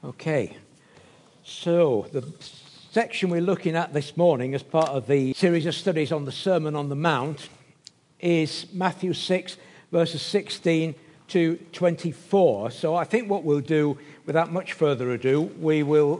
Okay, so the section we're looking at this morning as part of the series of studies on the Sermon on the Mount is Matthew 6, verses 16 to 24. So I think what we'll do, without much further ado, we will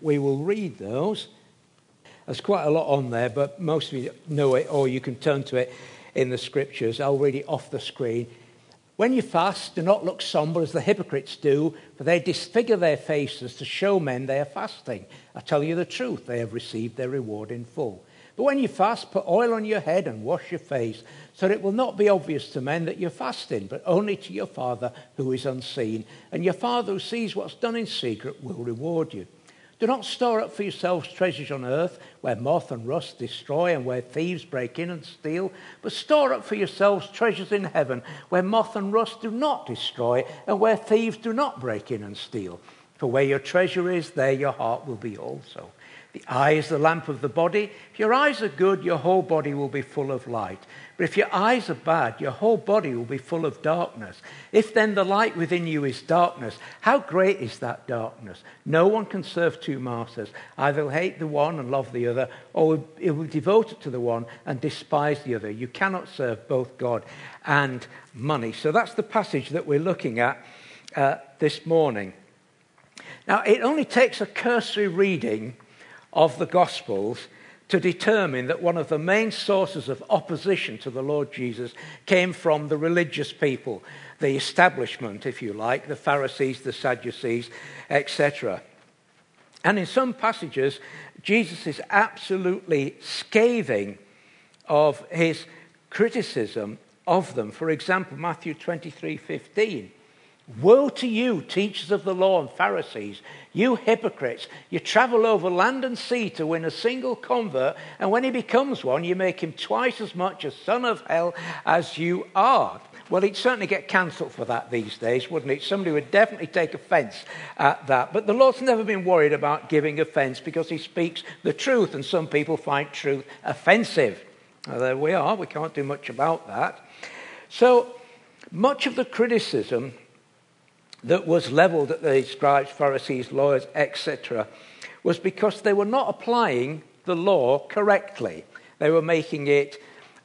read those. There's quite a lot on there, but most of you know it, or you can turn to it in the scriptures. I'll read it off the screen. When you fast, do not look somber as the hypocrites do, for they disfigure their faces to show men they are fasting. I tell you the truth, they have received their reward in full. But when you fast, put oil on your head and wash your face, so that it will not be obvious to men that you're fasting, but only to your Father who is unseen. And your Father who sees what's done in secret will reward you. Do not store up for yourselves treasures on earth, where moth and rust destroy and where thieves break in and steal, but store up for yourselves treasures in heaven, where moth and rust do not destroy and where thieves do not break in and steal. For where your treasure is, there your heart will be also. The eye is the lamp of the body. If your eyes are good, your whole body will be full of light. But if your eyes are bad, your whole body will be full of darkness. If then the light within you is darkness, how great is that darkness? No one can serve two masters. Either he'll hate the one and love the other, or he will devote it to the one and despise the other. You cannot serve both God and money. So that's the passage that we're looking at this morning. Now, it only takes a cursory reading of the Gospels to determine that one of the main sources of opposition to the Lord Jesus came from the religious people, the establishment, if you like, the Pharisees, the Sadducees, etc. And in some passages, Jesus is absolutely scathing of his criticism of them. For example, Matthew 23:15. Woe to you, teachers of the law and Pharisees, you hypocrites! You travel over land and sea to win a single convert, and when he becomes one, you make him twice as much a son of hell as you are. Well, he'd certainly get cancelled for that these days, wouldn't it? Somebody would definitely take offence at that. But the Lord's never been worried about giving offence because he speaks the truth, and some people find truth offensive. Well, there we are. We can't do much about that. So much of the criticism that was levelled at the scribes, Pharisees, lawyers, etc., was because they were not applying the law correctly. They were making it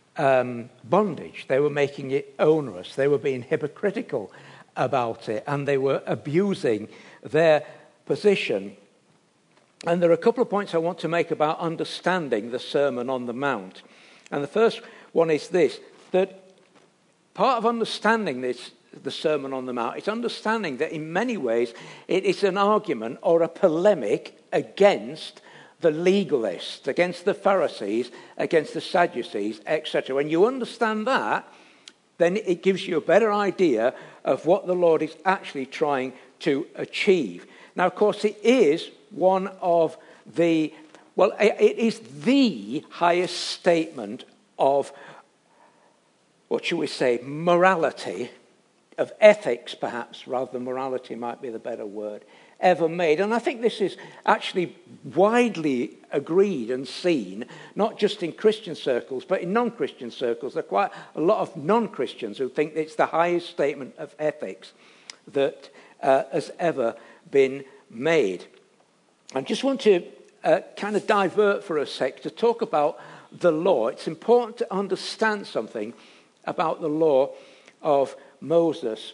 bondage. They were making it onerous. They were being hypocritical about it, and they were abusing their position. And there are a couple of points I want to make about understanding the Sermon on the Mount. And the first one is this, that part of understanding the Sermon on the Mount, it's understanding that in many ways it is an argument or a polemic against the legalists, against the Pharisees, against the Sadducees, etc. When you understand that, then it gives you a better idea of what the Lord is actually trying to achieve. Now, of course, it is one of it is the highest statement of, what shall we say, morality, of ethics, perhaps, rather than morality might be the better word, ever made. And I think this is actually widely agreed and seen, not just in Christian circles, but in non-Christian circles. There are quite a lot of non-Christians who think it's the highest statement of ethics that has ever been made. I just want to kind of divert for a sec to talk about the law. It's important to understand something about the law of Moses.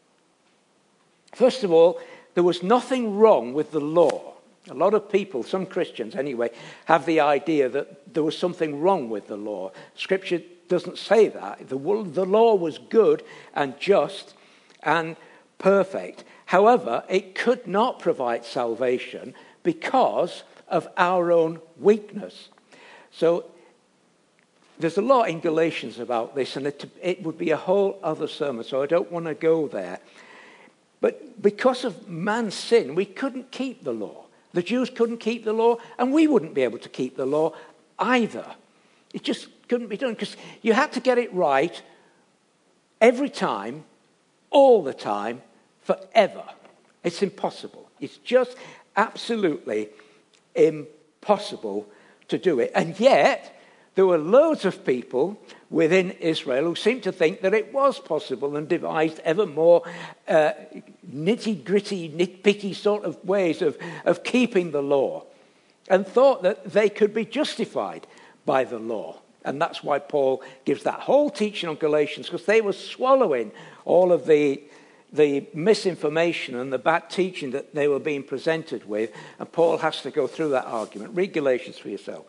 First of all, there was nothing wrong with the law. A lot of people, some Christians anyway, have the idea that there was something wrong with the law. Scripture doesn't say that. The law was good and just and perfect. However, it could not provide salvation because of our own weakness. So there's a lot in Galatians about this, and it would be a whole other sermon, so I don't want to go there. But because of man's sin, we couldn't keep the law. The Jews couldn't keep the law, and we wouldn't be able to keep the law either. It just couldn't be done, because you had to get it right every time, all the time, forever. It's impossible. It's just absolutely impossible to do it. And yet, there were loads of people within Israel who seemed to think that it was possible and devised ever more nitty-gritty, nitpicky sort of ways of keeping the law, and thought that they could be justified by the law. And that's why Paul gives that whole teaching on Galatians, because they were swallowing all of the misinformation and the bad teaching that they were being presented with. And Paul has to go through that argument. Read Galatians for yourself.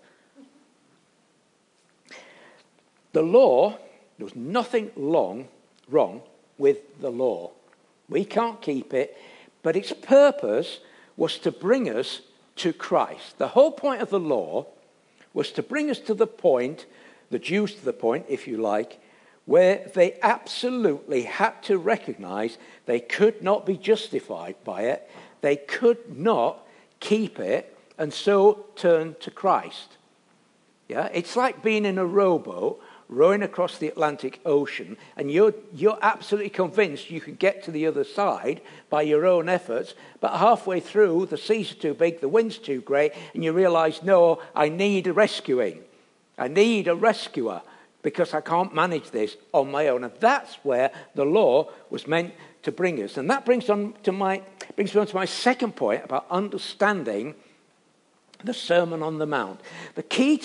The law, there was nothing wrong with the law. We can't keep it, but its purpose was to bring us to Christ. The whole point of the law was to bring us to the point, the Jews to the point, if you like, where they absolutely had to recognize they could not be justified by it, they could not keep it, and so turn to Christ. Yeah, it's like being in a rowboat rowing across the Atlantic Ocean, and you're absolutely convinced you can get to the other side by your own efforts, but halfway through, the seas are too big, the wind's too great, and you realize, no, I need a rescuing. I need a rescuer, because I can't manage this on my own. And that's where the law was meant to bring us. And that brings me on to my second point about understanding the Sermon on the Mount. The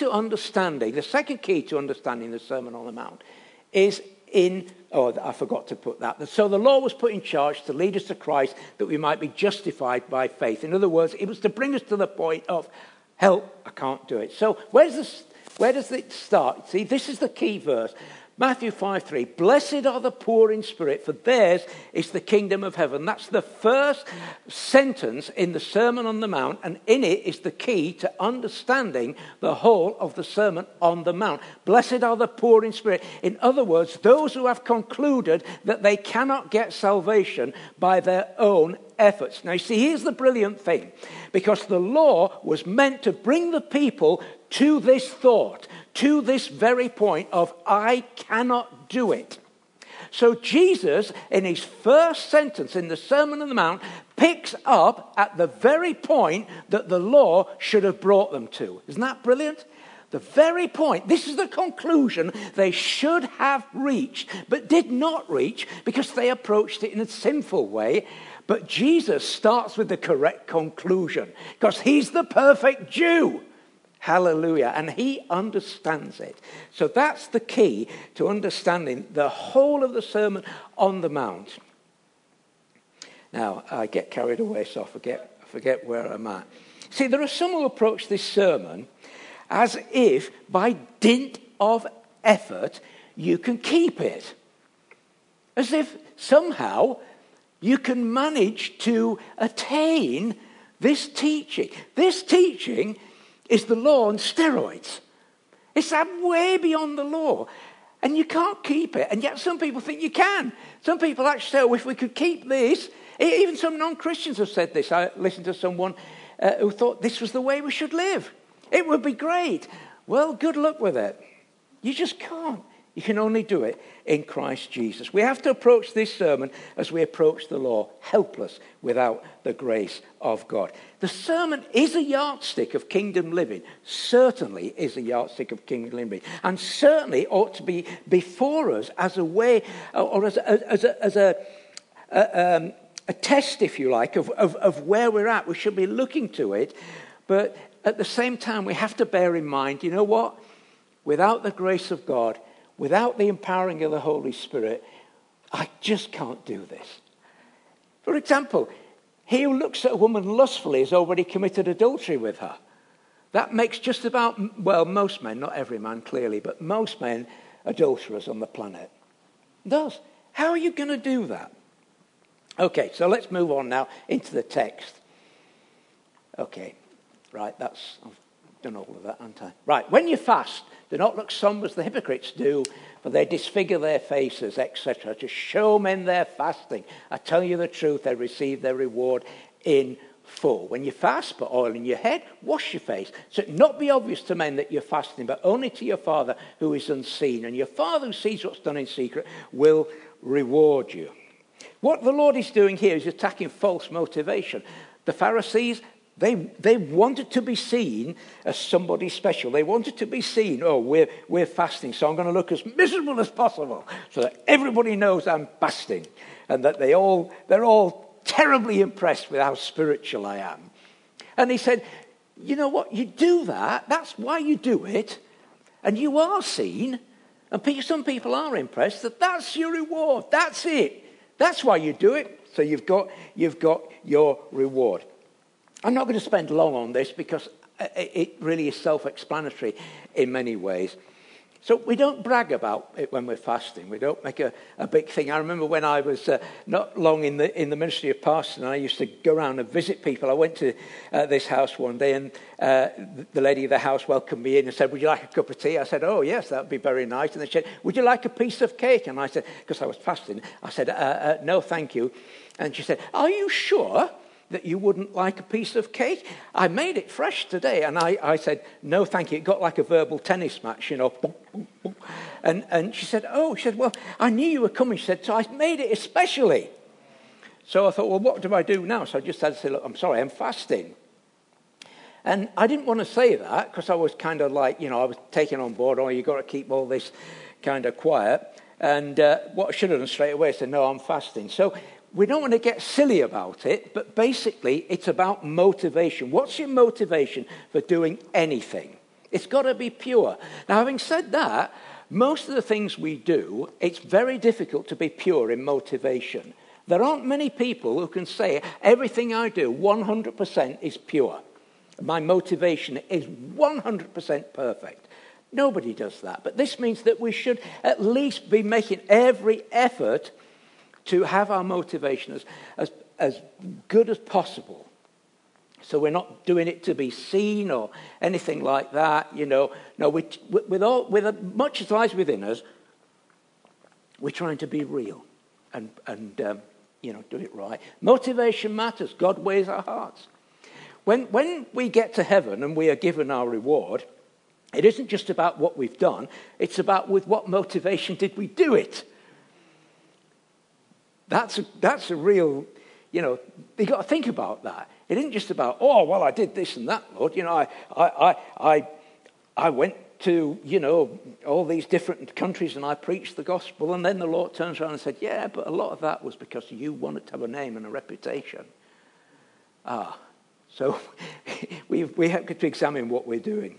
second key to understanding the Sermon on the Mount is I forgot to put that. So the law was put in charge to lead us to Christ, that we might be justified by faith. In other words, it was to bring us to the point of, help, I can't do it. So where does it start? See, this is the key verse. Matthew 5:3, blessed are the poor in spirit, for theirs is the kingdom of heaven. That's the first sentence in the Sermon on the Mount, and in it is the key to understanding the whole of the Sermon on the Mount. Blessed are the poor in spirit. In other words, those who have concluded that they cannot get salvation by their own efforts. Now, you see, here's the brilliant thing. Because the law was meant to bring the people to this thought, to this very point of, I cannot do it. So Jesus, in his first sentence in the Sermon on the Mount, picks up at the very point that the law should have brought them to. Isn't that brilliant? The very point, this is the conclusion they should have reached, but did not reach because they approached it in a sinful way. But Jesus starts with the correct conclusion because he's the perfect Jew. Hallelujah. And he understands it. So that's the key to understanding the whole of the Sermon on the Mount. Now, I get carried away, so I forget where I'm at. See, there are some who approach this sermon as if by dint of effort you can keep it. As if somehow you can manage to attain this teaching. This teaching is the law on steroids. It's that way beyond the law. And you can't keep it. And yet some people think you can. Some people actually say, oh, if we could keep this. Even some non-Christians have said this. I listened to someone who thought this was the way we should live. It would be great. Well, good luck with it. You just can't. You can only do it in Christ Jesus. We have to approach this sermon as we approach the law, helpless without the grace of God. The sermon is a yardstick of kingdom living, certainly is a yardstick of kingdom living, and certainly ought to be before us as a way, or as a test, if you like, of where we're at. We should be looking to it, but at the same time, we have to bear in mind, you know what? Without the grace of God, without the empowering of the Holy Spirit, I just can't do this. For example, he who looks at a woman lustfully has already committed adultery with her. That makes just about, well, most men, not every man clearly, but most men adulterers on the planet. It does. How are you going to do that? Okay, so let's move on now into the text. Okay, right, I've done all of that, haven't I? Right, when you fast, do not look somber as the hypocrites do, for they disfigure their faces, etc., to show men their fasting. I tell you the truth, they receive their reward in full. When you fast, put oil in your head, wash your face, so it not be obvious to men that you're fasting, but only to your Father who is unseen. And your Father who sees what's done in secret will reward you. What the Lord is doing here is attacking false motivation. The Pharisees, They wanted to be seen as somebody special. They wanted to be seen, oh, we're fasting, so I'm going to look as miserable as possible so that everybody knows I'm fasting, and that they're all terribly impressed with how spiritual I am. And he said, you know what, you do that, that's why you do it, and you are seen, and some people are impressed that that's your reward, that's it. That's why you do it, so you've got your reward. I'm not going to spend long on this because it really is self-explanatory in many ways. So we don't brag about it when we're fasting. We don't make a big thing. I remember when I was not long in the ministry of pastoring, I used to go around and visit people. I went to this house one day, and the lady of the house welcomed me in and said, would you like a cup of tea? I said, oh, yes, that would be very nice. And they said, would you like a piece of cake? And I said, because I was fasting, I said, no, thank you. And she said, are you sure that you wouldn't like a piece of cake? I made it fresh today. And I said, no, thank you. It got like a verbal tennis match, you know. And she said, well, I knew you were coming. She said, so I made it especially. So I thought, well, what do I do now? So I just had to say, look, I'm sorry, I'm fasting. And I didn't want to say that because I was kind of like, you know, I was taken on board, oh, you've got to keep all this kind of quiet. And what I should have done straight away is say, no, I'm fasting. So we don't want to get silly about it, but basically it's about motivation. What's your motivation for doing anything? It's got to be pure. Now, having said that, most of the things we do, it's very difficult to be pure in motivation. There aren't many people who can say, everything I do 100% is pure. My motivation is 100% perfect. Nobody does that. But this means that we should at least be making every effort to have our motivation as good as possible. So we're not doing it to be seen or anything like that, you know. No, with much as lies within us, we're trying to be real and you know, do it right. Motivation matters. God weighs our hearts. When we get to heaven and we are given our reward, it isn't just about what we've done. It's about with what motivation did we do it. That's a real, you know, you've got to think about that. It isn't just about, oh, well, I did this and that, Lord. You know, I went to, you know, all these different countries and I preached the gospel, and then the Lord turns around and said, yeah, but a lot of that was because you wanted to have a name and a reputation. So we have to examine what we're doing.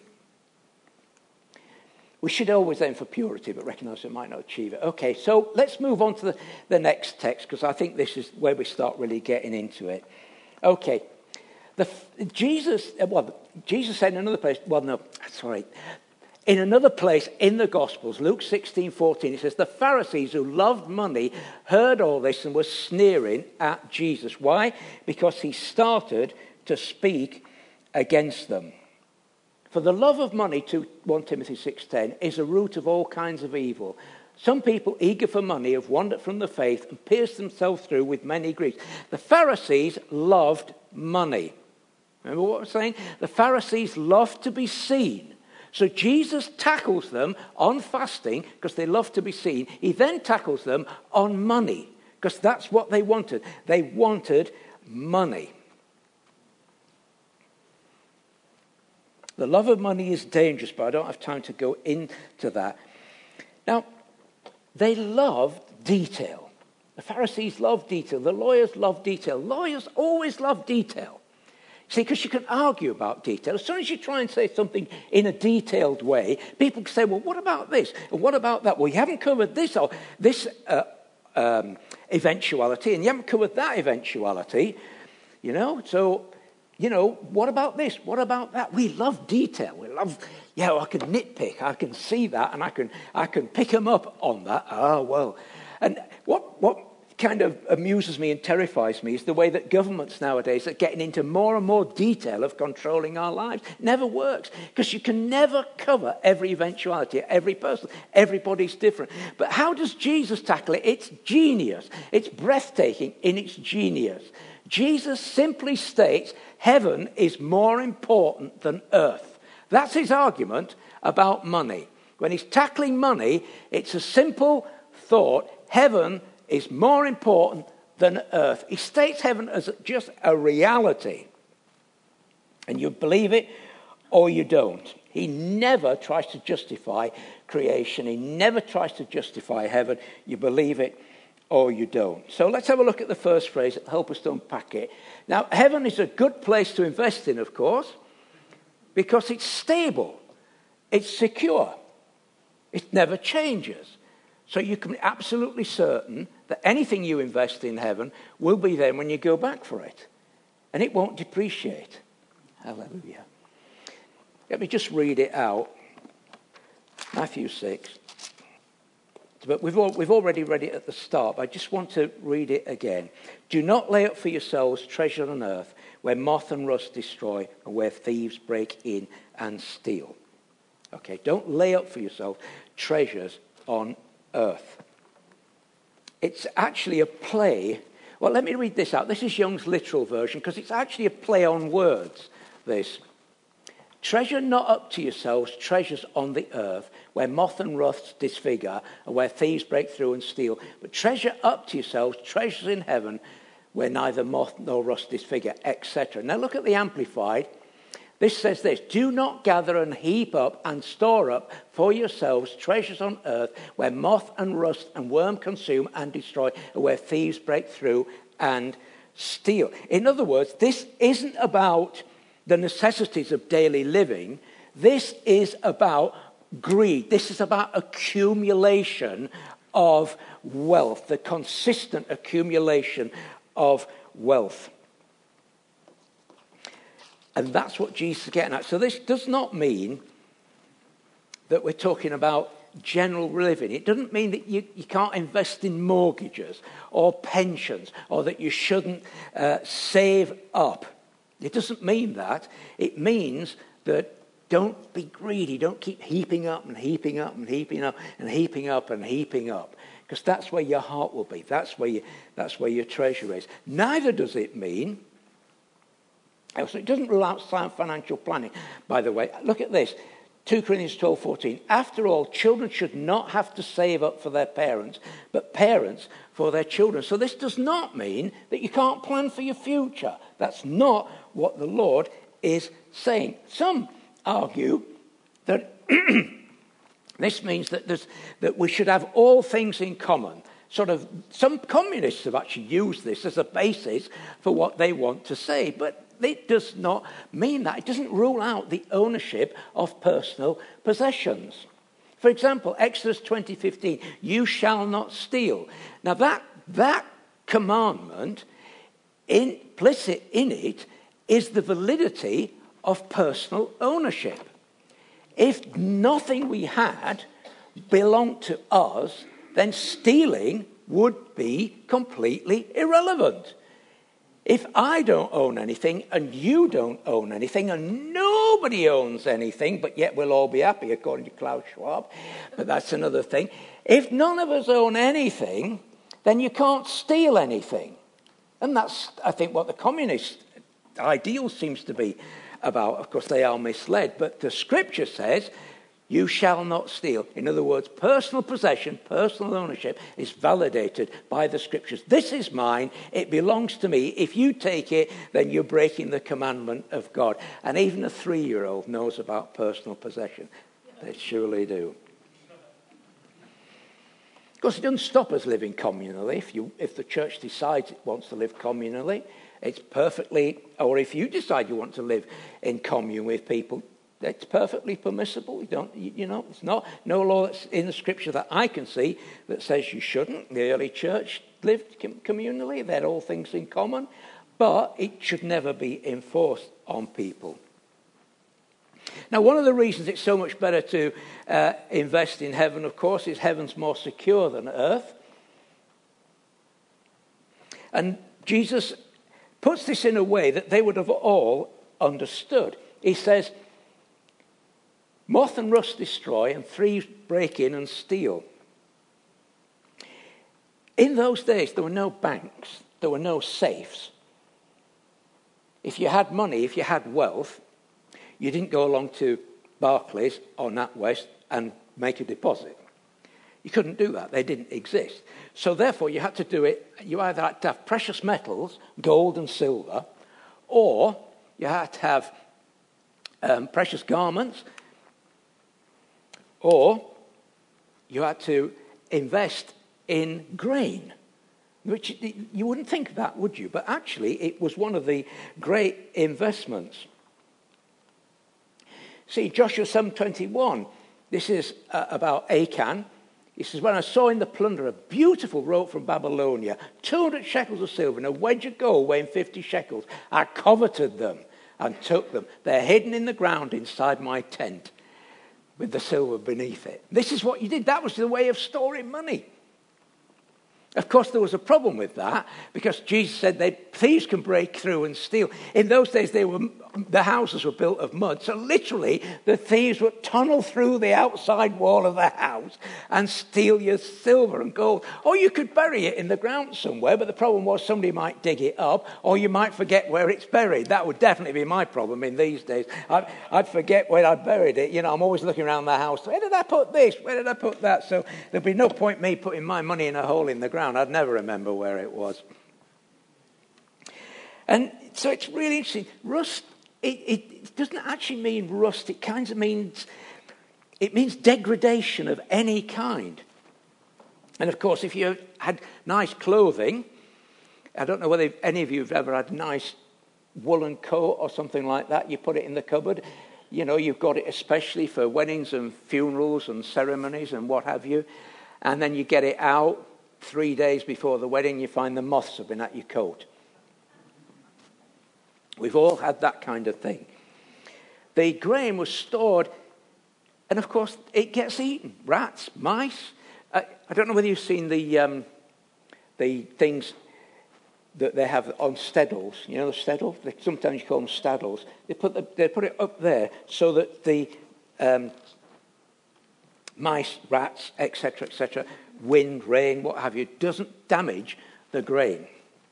We should always aim for purity, but recognize we might not achieve it. Okay, so let's move on to the next text, because I think this is where we start really getting into it. Okay, Jesus said in another place, in another place in the Gospels, Luke 16:14, it says, the Pharisees who loved money heard all this and were sneering at Jesus. Why? Because he started to speak against them. For the love of money, to 1 Timothy 6:10, is a root of all kinds of evil. Some people eager for money have wandered from the faith and pierced themselves through with many griefs. The Pharisees loved money. Remember what I was saying? The Pharisees loved to be seen. So Jesus tackles them on fasting because they love to be seen. He then tackles them on money because that's what they wanted. They wanted money. The love of money is dangerous, but I don't have time to go into that. Now, they loved detail. The Pharisees loved detail. The lawyers loved detail. Lawyers always love detail. See, because you can argue about detail. As soon as you try and say something in a detailed way, people can say, well, what about this? And what about that? Well, you haven't covered this or this eventuality, and you haven't covered that eventuality. You know, so... You know, what about this? What about that? We love detail. We love, I can nitpick. I can see that, and I can pick them up on that. Oh, well. And what kind of amuses me and terrifies me is the way that governments nowadays are getting into more and more detail of controlling our lives. It never works, because you can never cover every eventuality, every person. Everybody's different. But how does Jesus tackle it? It's genius. It's breathtaking in its genius. Jesus simply states heaven is more important than earth. That's his argument about money. When he's tackling money, it's a simple thought. Heaven is more important than earth. He states heaven as just a reality. And you believe it or you don't. He never tries to justify creation. He never tries to justify heaven. You believe it or you don't. So let's have a look at the first phrase that will help us to unpack it. Now, heaven is a good place to invest in, of course, because it's stable. It's secure. It never changes. So you can be absolutely certain that anything you invest in heaven will be there when you go back for it. And it won't depreciate. Hallelujah. Let me just read it out. Matthew 6. But we've already read it at the start, but I just want to read it again. Do not lay up for yourselves treasure on earth, where moth and rust destroy, and where thieves break in and steal. Okay, don't lay up for yourself treasures on earth. It's actually a play. Well, let me read this out. This is Young's literal version, because it's actually a play on words, this. Treasure not up to yourselves treasures on the earth, where moth and rust disfigure, and where thieves break through and steal. But treasure up to yourselves treasures in heaven, where neither moth nor rust disfigure, etc. Now look at the Amplified. This says this: do not gather and heap up and store up for yourselves treasures on earth, where moth and rust and worm consume and destroy, and where thieves break through and steal. In other words, this isn't about the necessities of daily living. This is about greed. This is about accumulation of wealth, the consistent accumulation of wealth. And that's what Jesus is getting at. So this does not mean that we're talking about general living. It doesn't mean that you can't invest in mortgages or pensions, or that you shouldn't save up. It doesn't mean that. It means that don't be greedy. Don't keep heaping up and heaping up and heaping up and heaping up and heaping up, because that's where your heart will be. That's where your treasure is. Neither does it mean, so it doesn't rule out sound financial planning, by the way. Look at this. 2 Corinthians 12:14. After all, children should not have to save up for their parents, but parents for their children. So this does not mean that you can't plan for your future. That's not what the Lord is saying. Some argue that this means that we should have all things in common. Sort of, some communists have actually used this as a basis for what they want to say, but it does not mean that. It doesn't rule out the ownership of personal possessions. For example, Exodus 20:15, you shall not steal. Now that commandment, implicit in it, is the validity of personal ownership. If nothing we had belonged to us, then stealing would be completely irrelevant. If I don't own anything and you don't own anything and nobody owns anything, but yet we'll all be happy, according to Klaus Schwab, but that's another thing. If none of us own anything, then you can't steal anything. And that's, I think, what the communist ideal seems to be about. Of course, they are misled, but the scripture says, you shall not steal. In other words, personal possession, personal ownership is validated by the scriptures. This is mine. It belongs to me. If you take it, then you're breaking the commandment of God. And even a 3-year-old knows about personal possession. They surely do. Of course, it doesn't stop us living communally. If the church decides it wants to live communally, it's perfectly, or if you decide you want to live in commune with people, it's perfectly permissible. It's not no law that's in the scripture that I can see that says you shouldn't. The early church lived communally. They had all things in common. But it should never be enforced on people. Now, one of the reasons it's so much better to invest in heaven, of course, is heaven's more secure than earth. And Jesus puts this in a way that they would have all understood. He says, moth and rust destroy, and thieves break in and steal. In those days, there were no banks. There were no safes. If you had money, if you had wealth, you didn't go along to Barclays or NatWest and make a deposit. You couldn't do that. They didn't exist. So therefore, you had to do it. You either had to have precious metals, gold and silver, or you had to have precious garments, or you had to invest in grain, which you wouldn't think of that, would you? But actually, it was one of the great investments. See, Joshua 7:21, this is about Achan. He says, when I saw in the plunder a beautiful robe from Babylonia, 200 shekels of silver and a wedge of gold weighing 50 shekels, I coveted them and took them. They're hidden in the ground inside my tent with the silver beneath it. This is what you did. That was the way of storing money. Of course, there was a problem with that because Jesus said that thieves can break through and steal. In those days, the houses were built of mud. So literally, the thieves would tunnel through the outside wall of the house and steal your silver and gold. Or you could bury it in the ground somewhere, but the problem was somebody might dig it up or you might forget where it's buried. That would definitely be my problem in these days. I'd forget where I buried it. You know, I'm always looking around the house. Where did I put this? Where did I put that? So there'd be no point me putting my money in a hole in the ground. I'd never remember where it was. And so it's really interesting. Rust, it doesn't actually mean rust. It kind of means degradation of any kind. And of course, if you had nice clothing, I don't know whether any of you have ever had nice woolen coat or something like that. You put it in the cupboard. You know, you've got it especially for weddings and funerals and ceremonies and what have you. And then you get it out 3 days before the wedding, you find the moths have been at your coat. We've all had that kind of thing. The grain was stored, and of course, it gets eaten. Rats, mice. I don't know whether you've seen the things that they have on steddles. You know the steddle? Sometimes you call them staddles. They put it up there so that the mice, rats, etc., wind, rain, what have you, doesn't damage the grain.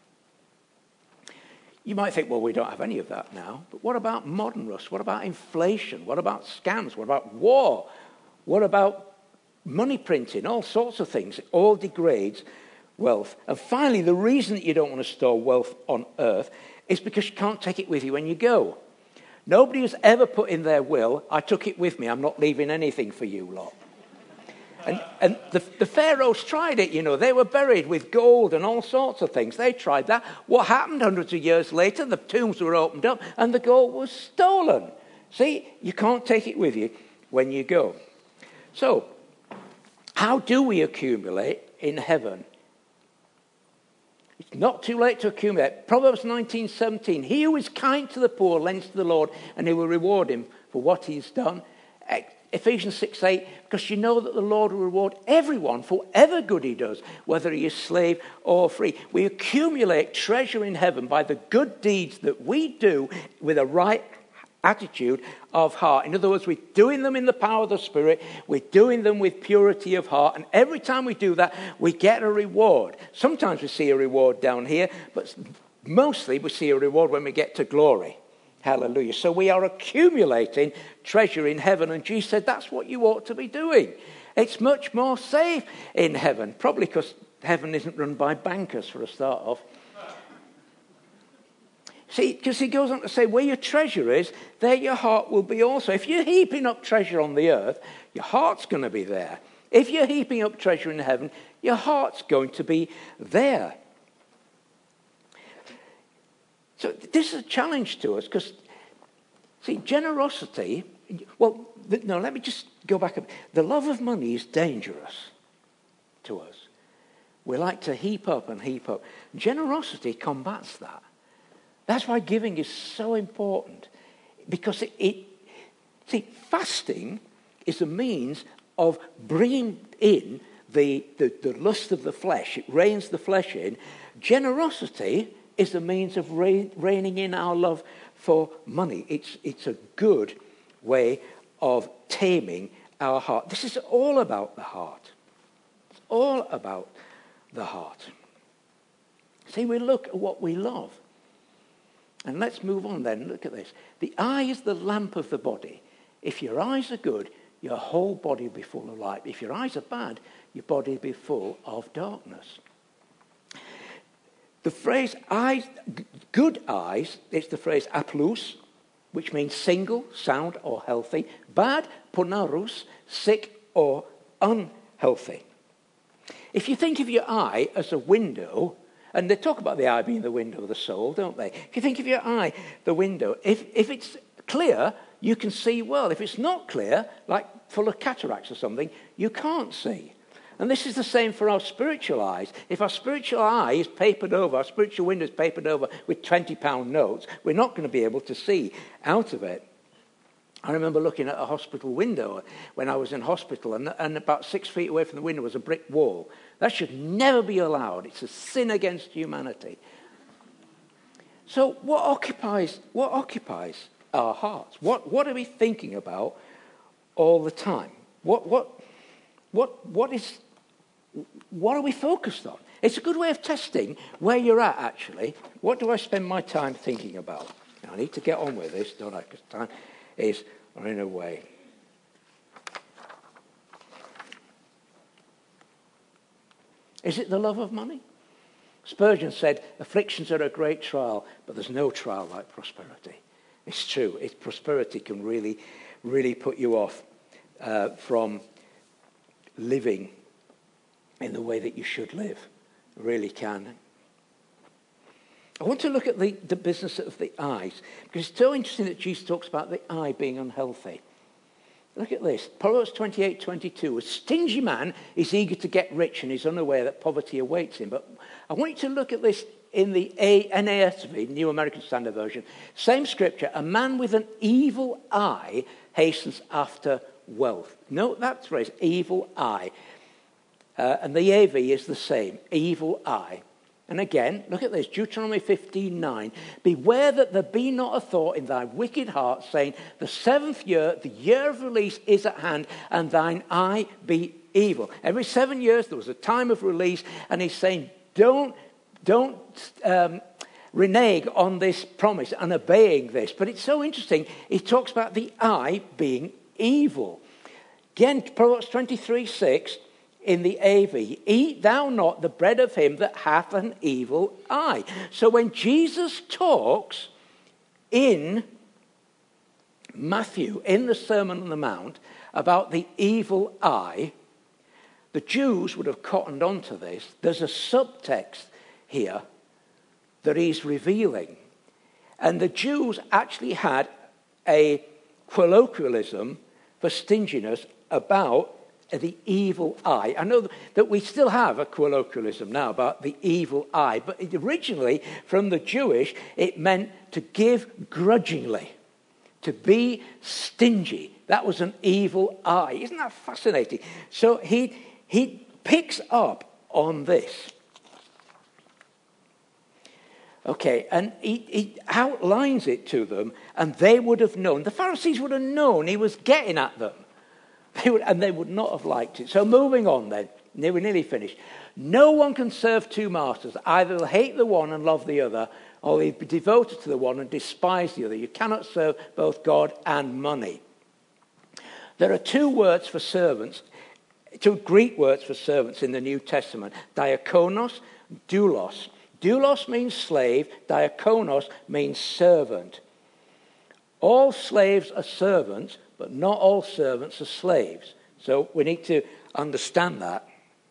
You might think, well, we don't have any of that now. But what about modern rust? What about inflation? What about scams? What about war? What about money printing? All sorts of things. It all degrades wealth. And finally, the reason that you don't want to store wealth on earth is because you can't take it with you when you go. Nobody has ever put in their will, I took it with me, I'm not leaving anything for you lot. And the pharaohs tried it, you know. They were buried with gold and all sorts of things. They tried that. What happened hundreds of years later? The tombs were opened up and the gold was stolen. See, you can't take it with you when you go. So, how do we accumulate in heaven? It's not too late to accumulate. Proverbs 19:17. He who is kind to the poor lends to the Lord, and he will reward him for what he's done. Ephesians 6:8, because you know that the Lord will reward everyone for whatever good he does, whether he is slave or free. We accumulate treasure in heaven by the good deeds that we do with a right attitude of heart. In other words, we're doing them in the power of the Spirit. We're doing them with purity of heart. And every time we do that, we get a reward. Sometimes we see a reward down here, but mostly we see a reward when we get to glory. Hallelujah. So we are accumulating treasure in heaven. And Jesus said that's what you ought to be doing. It's much more safe in heaven. Probably because heaven isn't run by bankers for a start off. See, because he goes on to say, where your treasure is, there your heart will be also. If you're heaping up treasure on the earth, your heart's going to be there. If you're heaping up treasure in heaven, your heart's going to be there. So this is a challenge to us because, see, generosity, let me just go back. The love of money is dangerous to us. We like to heap up and heap up. Generosity combats that. That's why giving is so important because fasting is a means of bringing in the lust of the flesh. It reins the flesh in. Generosity is a means of reining in our love for money. It's a good way of taming our heart. This is all about the heart. It's all about the heart. See, we look at what we love. And let's move on then. Look at this. The eye is the lamp of the body. If your eyes are good, your whole body will be full of light. If your eyes are bad, your body will be full of darkness. The phrase eyes, good eyes, it's the phrase aplous, which means single, sound, or healthy. Bad, poneros, sick or unhealthy. If you think of your eye as a window, and they talk about the eye being the window of the soul, don't they? If you think of your eye, the window, if it's clear, you can see well. If it's not clear, like full of cataracts or something, you can't see. And this is the same for our spiritual eyes. If our spiritual eye is papered over, our spiritual window is papered over with £20 notes, we're not going to be able to see out of it. I remember looking at a hospital window when I was in hospital, and about 6 feet away from the window was a brick wall. That should never be allowed. It's a sin against humanity. So what occupies our hearts? What are we thinking about all the time? What are we focused on? It's a good way of testing where you're at, actually. What do I spend my time thinking about? Now, I need to get on with this, don't I? Because time is running away. Is it the love of money? Spurgeon said, afflictions are a great trial, but there's no trial like prosperity. It's true. Prosperity can really, really put you off from living in the way that you should live. It really can. I want to look at the business of the eyes, because it's so interesting that Jesus talks about the eye being unhealthy. Look at this. Proverbs 28:22. A stingy man is eager to get rich and is unaware that poverty awaits him. But I want you to look at this in the NASV, New American Standard Version. Same scripture. A man with an evil eye hastens after wealth. Note that phrase, evil eye. And the AV is the same, evil eye. And again, look at this, Deuteronomy 15:9. Beware that there be not a thought in thy wicked heart, saying, the 7th year, the year of release is at hand, and thine eye be evil. Every 7 years there was a time of release, and he's saying, don't renege on this promise and obeying this. But it's so interesting, he talks about the eye being evil. Again, Proverbs 23:6. In the AV, eat thou not the bread of him that hath an evil eye. So when Jesus talks in Matthew, in the Sermon on the Mount, about the evil eye, the Jews would have cottoned onto this. There's a subtext here that he's revealing. And the Jews actually had a colloquialism for stinginess about the evil eye. I know that we still have a colloquialism now about the evil eye, but originally from the Jewish, it meant to give grudgingly, to be stingy. That was an evil eye. Isn't that fascinating? So he picks up on this. Okay, and he outlines it to them, and they would have known. The Pharisees would have known he was getting at them. They would not have liked it. So moving on then, we're nearly finished. No one can serve two masters. Either they'll hate the one and love the other, or they'll be devoted to the one and despise the other. You cannot serve both God and money. There are two words for servants, two Greek words for servants in the New Testament. Diakonos, doulos. Doulos means slave. Diakonos means servant. All slaves are servants, but not all servants are slaves. So we need to understand that.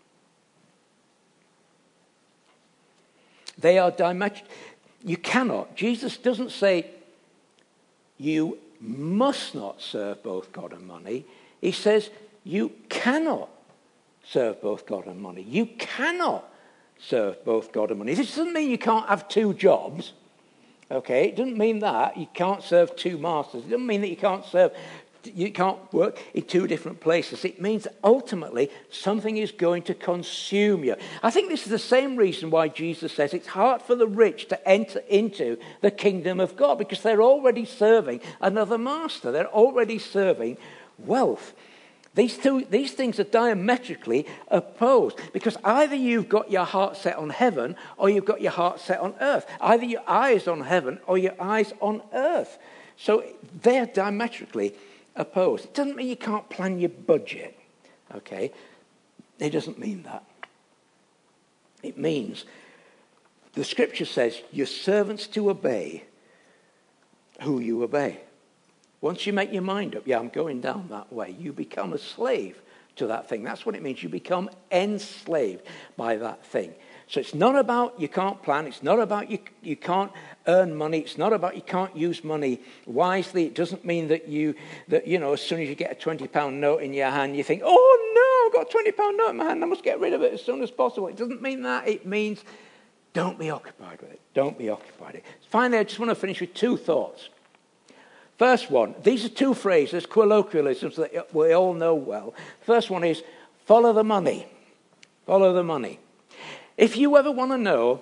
They are diametric. You cannot. Jesus doesn't say you must not serve both God and money. He says you cannot serve both God and money. You cannot serve both God and money. This doesn't mean you can't have two jobs. Okay, it doesn't mean that you can't serve two masters. It doesn't mean that you can't work in two different places. It means that ultimately something is going to consume you. I think this is the same reason why Jesus says it's hard for the rich to enter into the kingdom of God, because they're already serving another master. They're already serving wealth. These things are diametrically opposed, because either you've got your heart set on heaven or you've got your heart set on earth. Either your eyes on heaven or your eyes on earth. So they're diametrically opposed. It doesn't mean you can't plan your budget, okay? It doesn't mean that. It means the scripture says you're servants to obey who you obey. Once you make your mind up, I'm going down that way, you become a slave to that thing. That's what it means. You become enslaved by that thing. So it's not about you can't plan. It's not about you can't earn money. It's not about you can't use money wisely. It doesn't mean that as soon as you get a £20 note in your hand, you think, oh no, I've got a £20 note in my hand. I must get rid of it as soon as possible. It doesn't mean that. It means don't be occupied with it. Don't be occupied with it. Finally, I just want to finish with two thoughts. First one, these are two phrases, colloquialisms that we all know well. First one is follow the money. Follow the money. If you ever want to know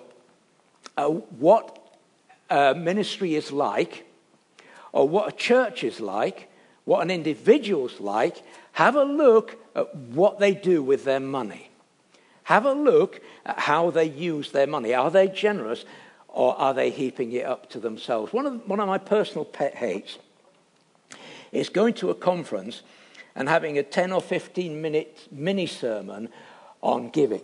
what a ministry is like, or what a church is like, what an individual's like, have a look at what they do with their money. Have a look at how they use their money. Are they generous, or are they heaping it up to themselves? One of my personal pet hates is going to a conference and having a 10 or 15 minute mini sermon on giving.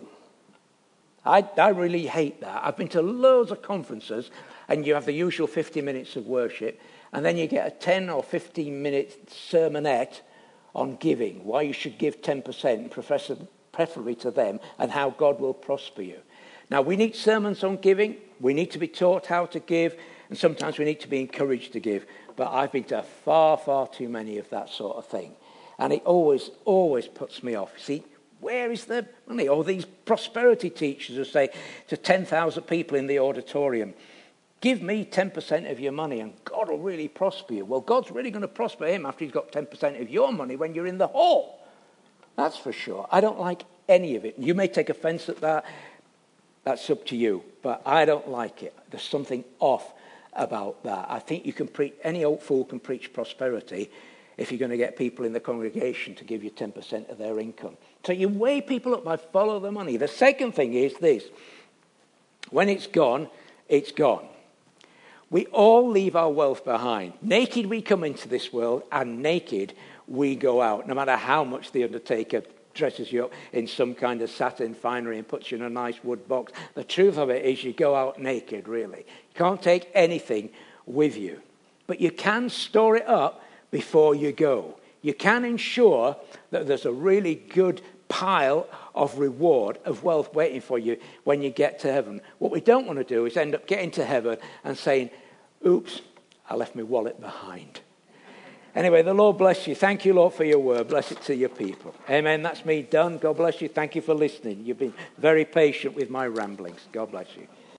I really hate that. I've been to loads of conferences and you have the usual 50 minutes of worship and then you get a 10 or 15 minute sermonette on giving, why you should give 10%, preferably to them, and how God will prosper you. Now, we need sermons on giving. We need to be taught how to give, and sometimes we need to be encouraged to give. But I've been to far, far too many of that sort of thing. And it always, always puts me off. See, where is the money? Or these prosperity teachers who say to 10,000 people in the auditorium, give me 10% of your money and God will really prosper you. Well, God's really going to prosper him after he's got 10% of your money when you're in the hall. That's for sure. I don't like any of it. You may take offense at that. That's up to you. But I don't like it. There's something off about that. I think you can preach, any old fool can preach prosperity if you're going to get people in the congregation to give you 10% of their income. So you weigh people up by follow the money. The second thing is this. When it's gone, it's gone. We all leave our wealth behind. Naked we come into this world and naked we go out. No matter how much the undertaker dresses you up in some kind of satin finery and puts you in a nice wood box. The truth of it is you go out naked, really. You can't take anything with you. But you can store it up before you go. You can ensure that there's a really good pile of reward, of wealth waiting for you when you get to heaven. What we don't want to do is end up getting to heaven and saying, oops, I left my wallet behind. Anyway, the Lord bless you. Thank you, Lord, for your word. Bless it to your people. Amen. That's me done. God bless you. Thank you for listening. You've been very patient with my ramblings. God bless you.